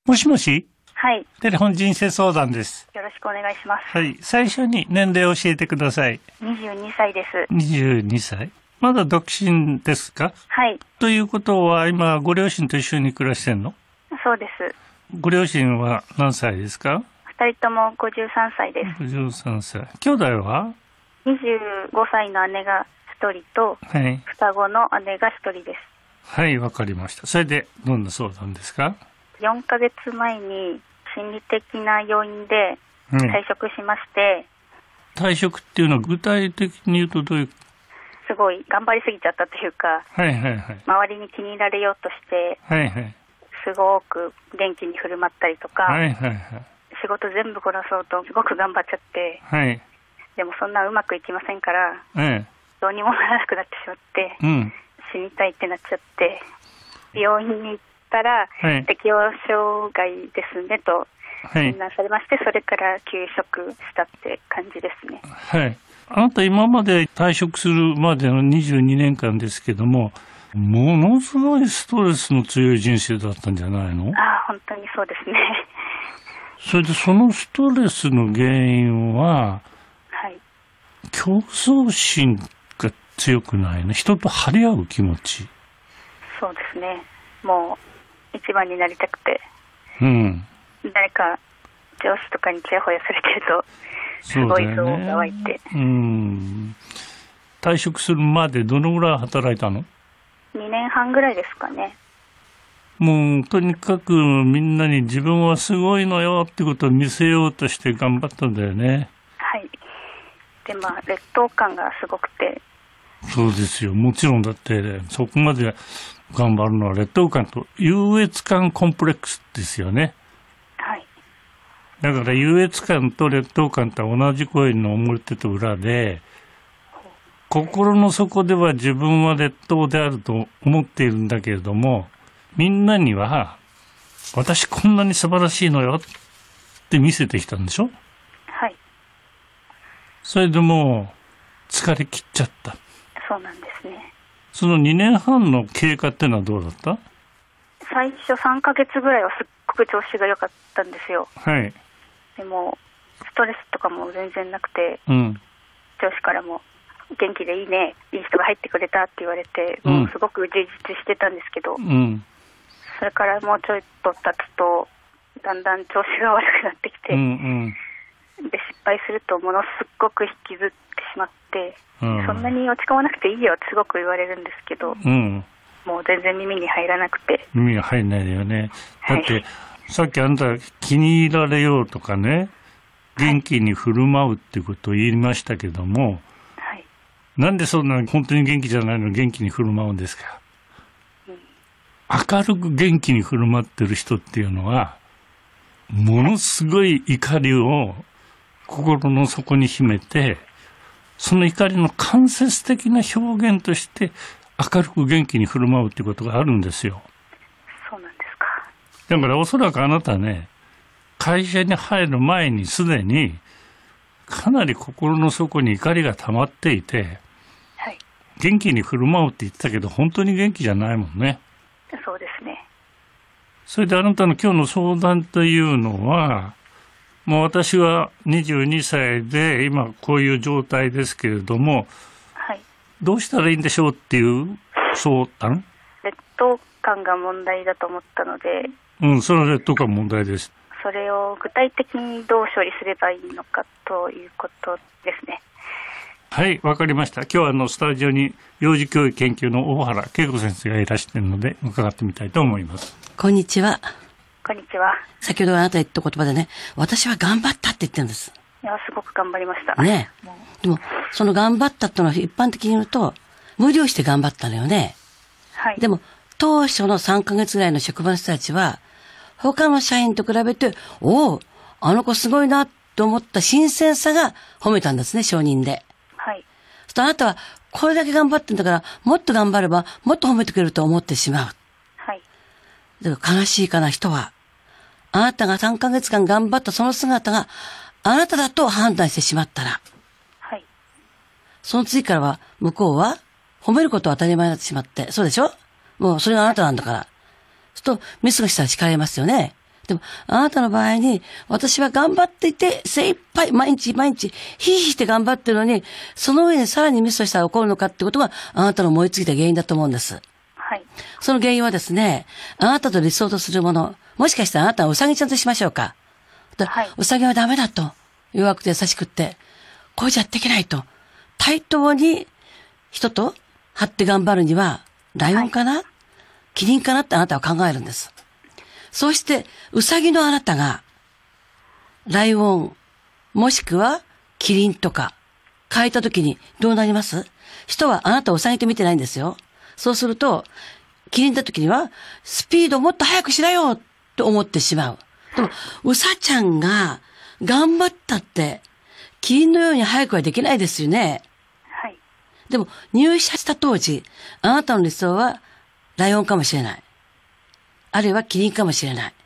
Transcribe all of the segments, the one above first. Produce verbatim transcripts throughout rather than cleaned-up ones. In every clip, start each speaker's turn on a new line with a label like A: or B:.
A: もしもし、
B: はい。
A: テレフォン人生相談です。
B: よろしくお願いします。
A: はい。最初に年齢を教えてください。
B: にじゅうにさいです。
A: にじゅうにさい。まだ独身ですか？
B: はい。
A: ということは、今、ご両親と一緒に暮らしてんの？
B: そうです。
A: ご両親は何歳ですか？
B: 二人ともごじゅうさんさいです。
A: ごじゅうさんさい。兄弟は？
B: にじゅうごさいの姉がひとりと、
A: はい。
B: 双子の姉がひとりです。
A: はい、わかりました。それで、どんな相談ですか？
B: よんかげつまえに心理的な要因で退職しまして、
A: うん、退職っていうのは具体的に言うとどういう？
B: すごい頑張りすぎちゃったというか、
A: はいはいはい、
B: 周りに気に入られようとして、
A: はいはい、
B: すごく元気に振る舞ったりとか、
A: はいはいはい、
B: 仕事全部こなそうとすごく頑張っちゃって、
A: はい、で
B: もそんなうまくいきませんから、
A: ええ、
B: どうにもならなくなってしまって、うん、死にたいってなっちゃって、病院に行ったら、はい、適応障害ですねと診断されまして、はい、それから休職したって感じですね。
A: はい。あなた今まで退職するまでのにじゅうにねんかんですけども、ものすごいストレスの強い人生だったんじゃないの？
B: ああ、本当にそうですね。
A: それでそのストレスの原因は、はい、競争心が強くないの？人と張り合う気持ち。
B: そうですね。もう一番になりたくて、
A: うん、
B: 誰か上司とかにちやほやされてるとすごい憎悪が湧いて、
A: うん、退職するまでどのぐらい働いたの？
B: にねんはんぐらいですかね。
A: もうとにかくみんなに自分はすごいのよってことを見せようとして頑張ったんだよね。
B: はい。でまあ劣等感がすごくて。
A: そうですよ。もちろんだって、ね、そこまで頑張るのは劣等感と優越感コンプレックスですよね。
B: はい。
A: だから優越感と劣等感と同じ声の表と裏で、心の底では自分は劣等であると思っているんだけれども、みんなには私こんなに素晴らしいのよって見せてきたんでしょ？
B: はい。
A: それでもう疲れ切っちゃった。
B: そうなんですね。
A: そのにねんはんの経過っていうのはどうだった？
B: 最初さんかげつぐらいはすっごく調子が良かったんですよ。
A: はい。
B: でもストレスとかも全然なくて、
A: うん、
B: 上司からも元気でいいね、いい人が入ってくれたって言われて、もうすごく充実してたんですけど、うん、それからもうちょっと経つとだんだん調子が悪くなってきて、うんうん、で失敗するとものすごく引きずってしまって、うん、そんなに落ち込まなくていいよってすごく言われるんですけど、うん、もう全然耳に入らなくて。
A: 耳が入らないよね。だって、はい、さっきあんた気に入られようとかね、元気に振る舞うっていうことを言いましたけども、はい、なんでそんな本当に元気じゃないのに元気に振る舞うんですか？うん、明るく元気に振る舞ってる人っていうのはものすごい怒りを心の底に秘めて、その怒りの間接的な表現として明るく元気に振る舞うっていうことがあるんですよ。
B: そうなんですか。
A: だからおそらくあなたね、会社に入る前にすでにかなり心の底に怒りが溜まっていて、はい、元気に振る舞うって言ってたけど本当に元気じゃないもんね。
B: そうですね。
A: それであなたの今日の相談というのは、もう私はにじゅうにさいで今こういう状態ですけれども、はい、どうしたらいいんでしょうっていう相談？
B: 劣等感が問題だと思ったので。
A: うん、それは劣等感問題です。
B: それを具体的にどう処理すればいいのかということですね。
A: はい、わかりました。今日はあのスタジオに幼児教育研究の大原恵子先生がいらしているので伺ってみたいと思います。
C: こんにちは。
B: こんにちは。
C: 先ほどあなた言った言葉でね、私は頑張ったって言ってるんです。
B: いや、すごく頑張りました。
C: ねえ。でも、その頑張ったってのは一般的に言うと、無理をして頑張ったのよね。はい。でも、当初のさんかげつぐらいの職場の人たちは、他の社員と比べて、おお、あの子すごいなと思った新鮮さが褒めたんですね、承認で。はい。そしてあなたは、これだけ頑張ってんだから、もっと頑張れば、もっと褒めてくれると思ってしまう。はい。だから悲しいかな人は、あなたがさんかげつかん頑張ったその姿が、あなただと判断してしまったら、はい。その次からは、向こうは、褒めることは当たり前になってしまって、そうでしょ？もうそれがあなたなんだから。すると、ミスがしたら叱られますよね。 でも、あなたの場合に、私は頑張っていて、精一杯、毎日毎日、ひいひいして頑張ってるのに、その上にさらにミスをしたら起こるのかってことが、あなたの思いついた原因だと思うんです。
B: はい。
C: その原因はですね、あなたと理想とするもの、もしかしたらあなたはうさぎちゃんとしましょうか。はい、うさぎはダメだと。弱くて優しくって、こうじゃできないと。対等に人と張って頑張るには、ライオンかな、はい、キリンかなってあなたは考えるんです。そうして、うさぎのあなたが、ライオン、もしくはキリンとか、変えたときにどうなります？人はあなたをうさぎと見てないんですよ。そうすると、キリンだときには、スピードをもっと速くしなよと思ってしまう。でも、うさちゃんが頑張ったって、キリンのように速くはできないですよね。
B: はい。
C: でも、入社した当時、あなたの理想はライオンかもしれない。あるいはキリンかもしれない。はい、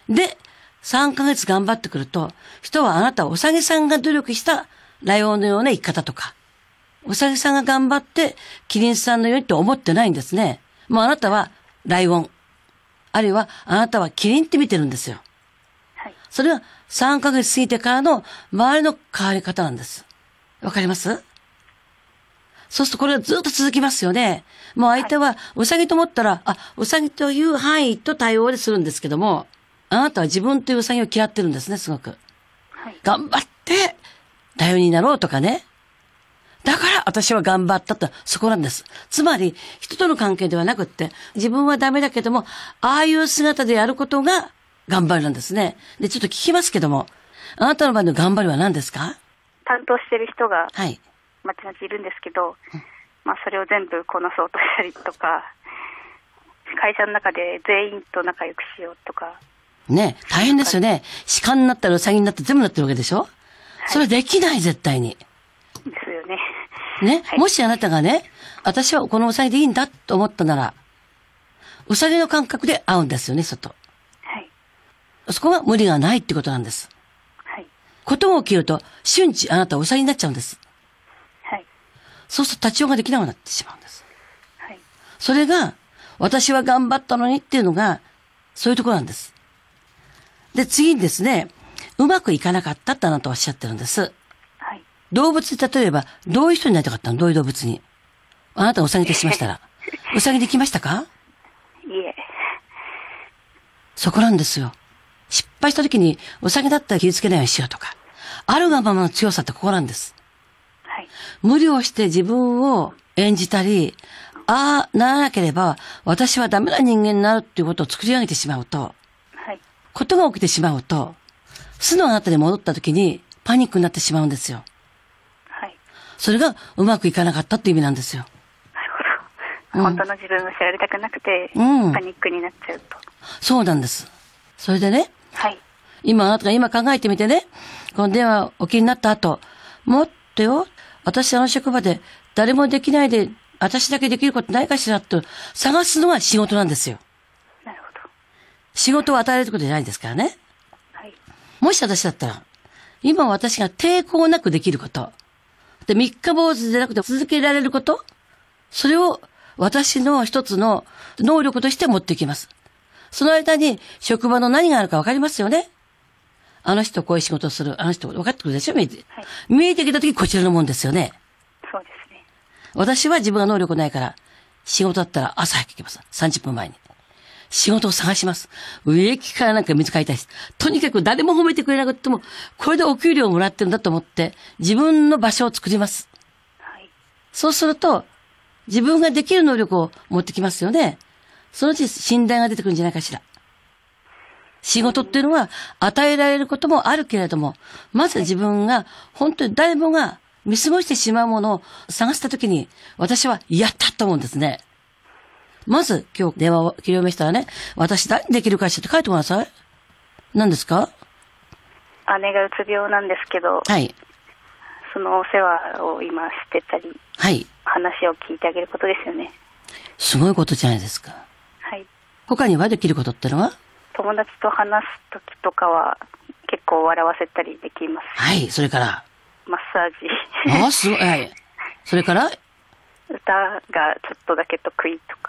C: で、さんかげつ頑張ってくると、人はあなたはうさぎさんが努力したライオンのような生き方とか、うさぎさんが頑張ってキリンさんのようにって思ってないんですね。もうあなたはライオン、あるいはあなたはキリンって見てるんですよ。はい、それはさんかげつ過ぎてからの周りの変わり方なんです。わかります？そうするとこれがずっと続きますよね。もう相手はウサギと思ったら、あ、ウサギという範囲と対応でするんですけども、あなたは自分というウサギを嫌ってるんですね、すごく。はい、頑張って、ライオンになろうとかね。だから私は頑張ったと、そこなんです。つまり、人との関係ではなくって、自分はダメだけども、ああいう姿でやることが頑張りなんですね。で、ちょっと聞きますけども、あなたの場合の頑張りは何ですか？
B: 担当してる人が、
C: はい。
B: まちまちいるんですけど、うん、まあそれを全部こなそうとしたりとか、会社の中で全員と仲良くしようとか。
C: ね、大変ですよね。鹿になったらウサギになって全部なってるわけでしょ？はい、それできない、絶対に。
B: ですよね。
C: ね、
B: はい、
C: もしあなたがね、私はこのウサギでいいんだと思ったなら、ウサギの感覚で会うんですよね、外。はい。そこが無理がないってことなんです。はい。ことが起きると、瞬時あなたはウサギになっちゃうんです。はい。そうすると立ちようができなくなってしまうんです。はい。それが、私は頑張ったのにっていうのが、そういうところなんです。で、次にですね、うまくいかなかったってあなたはおっしゃってるんです。はい。動物で例えば、どういう人になりたかったの？どういう動物に。あなたウサギとしましたら。ウサギできましたか？
B: いえ。
C: そこなんですよ。失敗した時に、ウサギだったら傷つけないようにしようとか。あるがままの強さってここなんです。はい。無理をして自分を演じたり、ああ、ならなければ、私はダメな人間になるっていうことを作り上げてしまうと、はい。ことが起きてしまうと、素のあなたに戻った時にパニックになってしまうんですよ。はい。それがうまくいかなかったっていう意味なんですよ。
B: なるほど。うん、本当の自分を知られたくなくて、うん、パニックになっちゃうと。
C: そうなんです。それでね、
B: はい。
C: 今あなたが今考えてみてね、この電話お気になった後、もっとよ、私あの職場で誰もできないで、私だけできることないかしらと探すのが仕事なんですよ。
B: なるほど。
C: 仕事を与えることじゃないですからね。はい。もし私だったら、今私が抵抗なくできること、で、三日坊主でなくて続けられること、それを私の一つの能力として持っていきます。その間に職場の何があるか分かりますよね。あの人こういう仕事をする、あの人分かってくるでしょ、見えて。はい、見えてきたときこちらのもんですよね。
B: そうですね。
C: 私は自分が能力ないから、仕事だったら朝早く行きます。さんじゅっぷんまえに。仕事を探します。植木からなんか水買いたいです。とにかく誰も褒めてくれなくても、これでお給料をもらってるんだと思って、自分の場所を作ります。はい、そうすると、自分ができる能力を持ってきますよね。そのうち信頼が出てくるんじゃないかしら。仕事っていうのは与えられることもあるけれども、まず自分が本当に誰もが見過ごしてしまうものを探したときに、私はやったと思うんですね。まず今日電話を切り終めしたらね、私何できるかしらって書いてください。何ですか？
B: 姉がうつ病なんですけど、はい。そのお世話を今してたり、はい。話を聞いてあげることですよね。
C: すごいことじゃないですか。
B: はい。
C: 他にはできることってのは？
B: 友達と話すときとかは結構笑わせたりできます。
C: はい、それから
B: マッサージ。
C: ああ、すごい。はい。それから
B: 歌がちょっとだけ得意とか。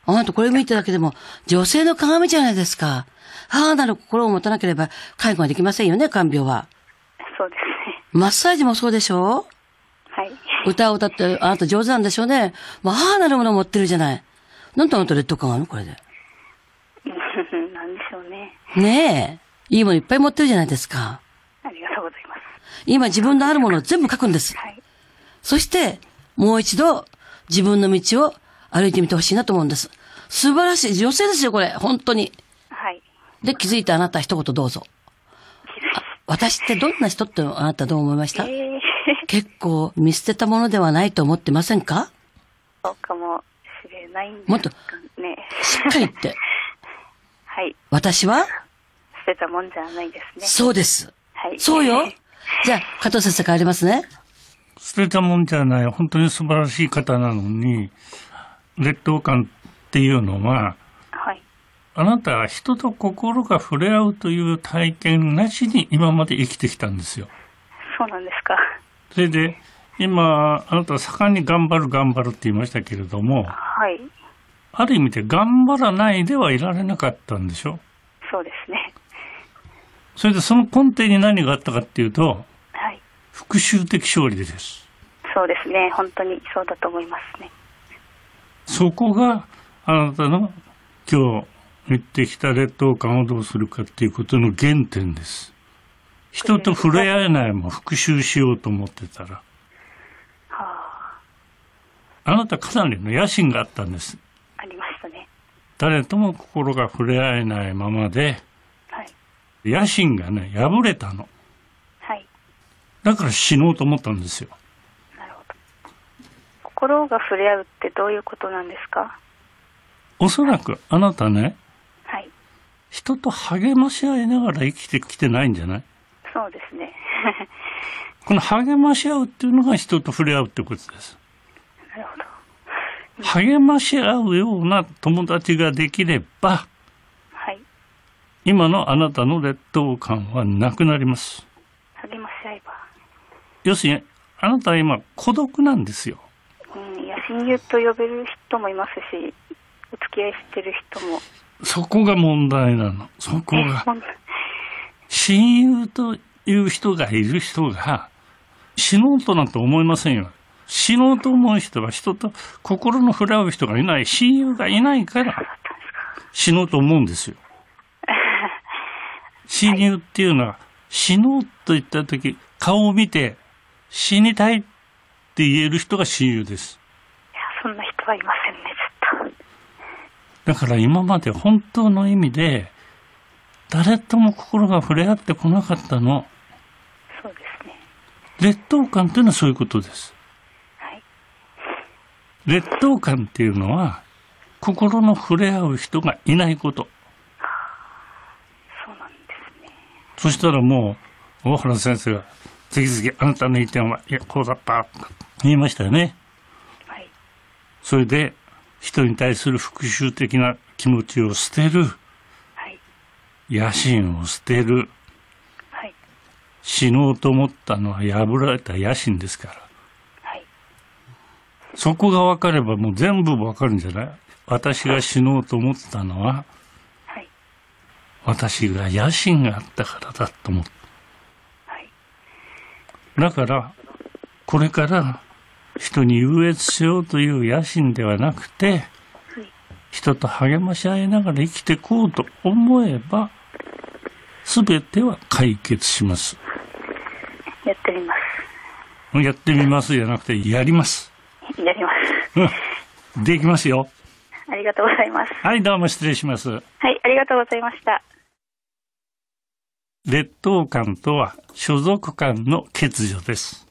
C: あなたこれ見てだけでも女性の鏡じゃないですか。母なる心を持たなければ介護ができませんよね、看病は。
B: そうですね。
C: マッサージもそうでしょ？
B: はい。
C: 歌を歌ってあなた上手なんでしょうね。もう母なるものを持ってるじゃない。なんであなた劣等感あるのこれで。
B: なんでしょうね。
C: ねえ。いいものいっぱい持ってるじゃないですか。
B: ありがとうございます。
C: 今自分のあるものを全部書くんです。
B: はい。
C: そして、もう一度自分の道を歩いてみてほしいなと思うんです。素晴らしい女性ですよ、これ。本当に。
B: はい。
C: で、気づいたあなた一言どうぞ。私ってどんな人ってあなたどう思いました？えー、結構見捨てたものではないと思ってませんか？
B: そうかもしれないんですかね。
C: もっと、しっかり言って。
B: はい。
C: 私は
B: 捨てたもんじゃないですね。
C: そうです。
B: はい。
C: そうよ。じゃあ、加藤先生帰りますね。
A: 捨てたもんじゃない、本当に素晴らしい方なのに、劣等感っていうのは、
B: はい。
A: あなたは人と心が触れ合うという体験なしに今まで生きてきたんですよ。
B: そうなんですか。
A: それで、今、あなたは盛んに頑張る頑張るって言いましたけれども、
B: はい。
A: ある意味で頑張らないではいられなかったんでしょ？
B: そうですね。
A: それでその根底に何があったかっていうと、
B: はい。
A: 復讐的勝利です。
B: そうですね。本当にそうだと思いますね。
A: そこがあなたの今日言ってきた劣等感をどうするかっていうことの原点です。人と触れ合えないも復讐しようと思ってたら、はあ、あなたかなりの野心があったんです。
B: ありましたね。
A: 誰とも心が触れ合えないままで、はい、野心がね破れたの。はい。だから死のうと思ったんですよ。
B: なるほど。心が触れ合うってどういうことなんですか？
A: おそらくあなたね、
B: はい、
A: 人と励まし合いながら生きてきてないんじゃない？
B: そうですね。
A: この励まし合うっていうのが人と触れ合うってことです。
B: なるほど。
A: 励まし合うような友達ができれば、はい、今のあなたの劣等感はなくなります。
B: 励まし合えば。
A: 要するにあなたは今孤独なんですよ。
B: うん、いや親友と呼べる人もいますし、お付き合いしてる人も。
A: そこが問題なの。そこが。親友という人がいる人が死のうとなんて思いませんよ。死のうと思う人は人と心の触れ合う人がいない、親友がいないから死のうと思うんですよ。親友っていうのは死のうと言ったとき、顔を見て死にたいって言える人が親友です。
B: いや、そんな人はいませんね、ずっ
A: と。だから今まで本当の意味で誰とも心が触れ合ってこなかったの。
B: そうですね。
A: 劣等感っていうのはそういうことです。はい。劣等感っていうのは心の触れ合う人がいないこと。
B: そうなんですね。
A: そしたらもう大原先生が次々あなたの意見はいやこうだったと言いましたよね。はい。それで人に対する復讐的な気持ちを捨てる。野心を捨てる、はい、死のうと思ったのは破られた野心ですから、はい、そこが分かればもう全部分かるんじゃない？私が死のうと思ったのは、はい、私が野心があったからだと思った、はい、だからこれから人に優越しようという野心ではなくて、人と励まし合いながら生きていこうと思えばすべては解決します。
B: やってみます。
A: やってみますじゃなくてやります。
B: やります。
A: できますよ。
B: ありがとうございます。
A: はい、どうも失礼します。はい、
B: ありがとうございました。
A: 劣等感とは所属感の欠如です。